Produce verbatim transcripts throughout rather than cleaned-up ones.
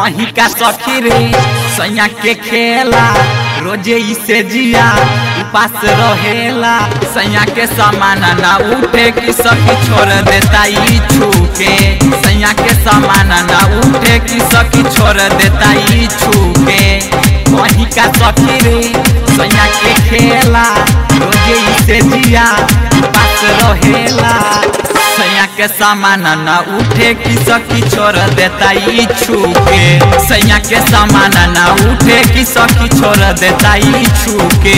वही का सखी रे सैया के खेला रोजे इसे जिया उपास रहेला सैया के सामान ना उठे कि सखी छोड़ देता ई छूके सैया के सामान ना उठे कि सखी छोड़ देता ई छूके वही का सखी रे सैया के खेला रोजे इसे जिया उपास रहेला सैया के सामान ना उठे कि सखी छोड़ देता ई छूके सैया के सामान ना उठे कि सखी छोड़ देता ई छूके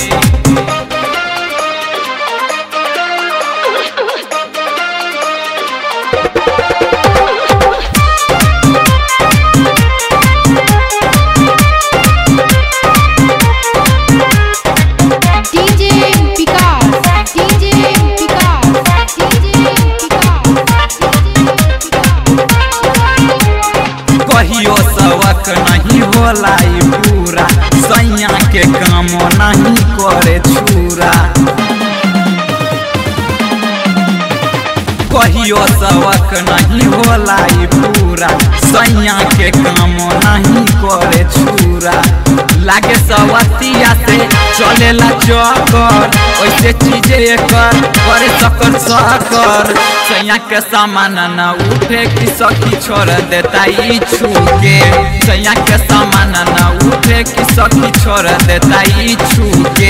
कहियो सबक नहीं होला ई पूरा सैया के काम नहीं करे छूरा कहियो सबक नहीं होला ई पूरा सैया के काम नहीं करे छूरा लागे सवतिया से चलेला चक्कर वैसे चीजें एकर करे सकर सकर सैया के सामान ना उठे कि सखी छोड़ देता ई छूके सैया के सामान ना उठे कि सखी छोड़ देता ई छूके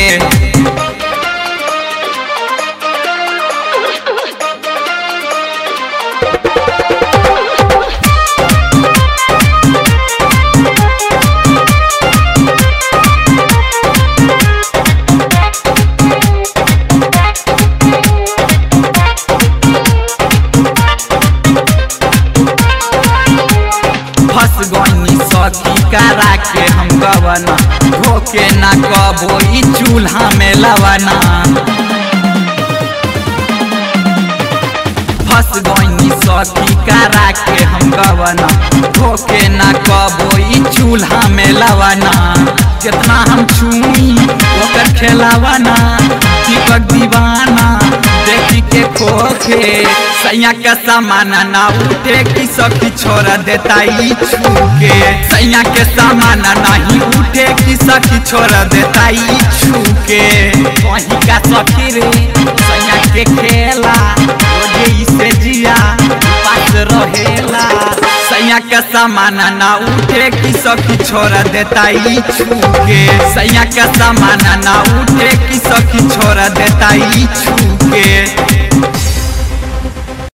फंस गई सखी करा के हम गवना धोके ना कबो ई चूल्हा में लवना फंस गई सखी करा के हम गवना धोके ना कबो ई चूल्हा में लवना कितना हम छुई ओकर खेलावना दीपक दीवाना देखी के खोखे सैया के सामान ना उठे कि सखी छोड़ देता ई छूके सैया के सामान नहीं उठे कि सखी छोड़ देता ई छूके वही का सखी रे सैया के खेला रोजे इसे जिया पास रहेला सैया के सामान ना उठे कि सखी छोड़ देता ई छूके सैया के सामान ना उठे कि सखी छोड़ देता ई छूके।